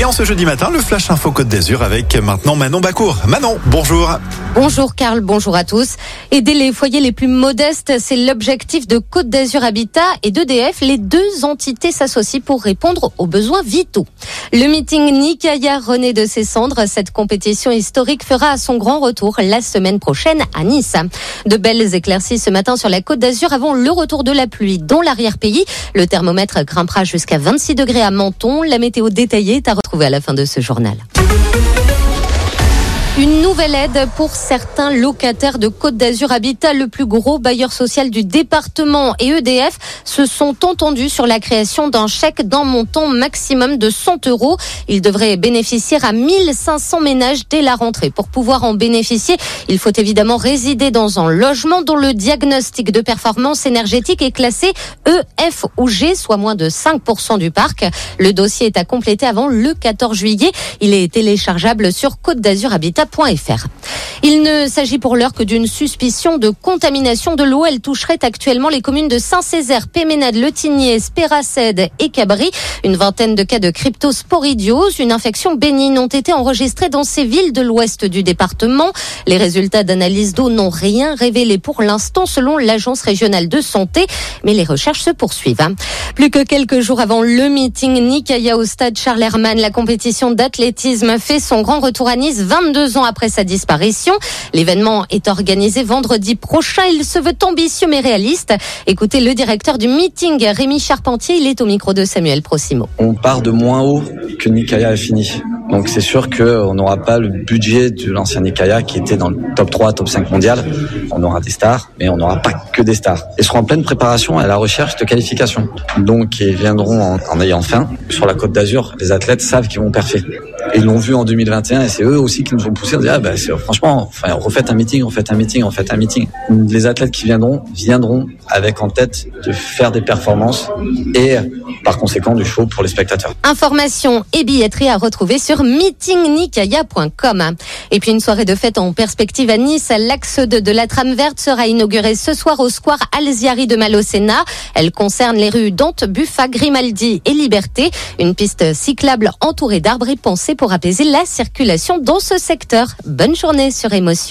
Et en ce jeudi matin, le Flash Info Côte d'Azur avec maintenant Manon Bacour. Manon, bonjour. Bonjour Karl, bonjour à tous. Aider les foyers les plus modestes, c'est l'objectif de Côte d'Azur Habitat et d'EDF. Les deux entités s'associent pour répondre aux besoins vitaux. Le meeting Nikaya renaît de ses cendres. Cette compétition historique fera son grand retour la semaine prochaine à Nice. De belles éclaircies ce matin sur la Côte d'Azur avant le retour de la pluie dans l'arrière-pays. Le thermomètre grimpera jusqu'à 26 degrés à Menton. La météo détaillée est à retrouver à la fin de ce journal. Une nouvelle aide pour certains locataires de Côte d'Azur Habitat, le plus gros bailleur social du département, et EDF se sont entendus sur la création d'un chèque d'un montant maximum de 100 €. Il devrait bénéficier à 1500 ménages dès la rentrée. Pour pouvoir en bénéficier, il faut évidemment résider dans un logement dont le diagnostic de performance énergétique est classé E, F ou G, soit moins de 5% du parc. Le dossier est à compléter avant le 14 juillet. Il est téléchargeable sur côte-d'azur-habitat.fr. Il ne s'agit pour l'heure que d'une suspicion de contamination de l'eau. Elle toucherait actuellement les communes de Saint-Césaire, Péménade, Le Tigné, Spéracède et Cabri. Une vingtaine de cas de cryptosporidiose, une infection bénigne, ont été enregistrés dans ces villes de l'ouest du département. Les résultats d'analyse d'eau n'ont rien révélé pour l'instant selon l'Agence régionale de santé, mais les recherches se poursuivent. Plus que quelques jours avant le meeting Nikaya au stade Charles Hermann, la compétition d'athlétisme fait son grand retour à Nice 22 ans après sa disparition. L'événement est organisé vendredi prochain. Il se veut ambitieux mais réaliste. Écoutez le directeur du meeting, Rémi Charpentier, il est au micro de Samuel Procimo. On part de moins haut que Nikaya a fini. Donc c'est sûr qu'on n'aura pas le budget de l'ancien Nikaya qui était dans le top 3, top 5 mondial. On aura des stars, mais on n'aura pas que des stars. Ils seront en pleine préparation à la recherche de qualification. Donc ils viendront en ayant faim. Sur la Côte d'Azur, les athlètes savent qu'ils vont perfer. Et ils l'ont vu en 2021 et c'est eux aussi qui nous ont poussé à dire franchement, refaites un meeting. Les athlètes qui viendront avec en tête de faire des performances et par conséquent du show pour les spectateurs. Informations et billetterie à retrouver sur meetingnikaya.com. Et puis une soirée de fête en perspective à Nice. L'axe de la trame verte sera inauguré ce soir au square Alziari de Malocena. Elle concerne les rues Dante, Buffa, Grimaldi et Liberté. Une piste cyclable entourée d'arbres est pensée pour apaiser la circulation dans ce secteur. Bonne journée sur Émotion.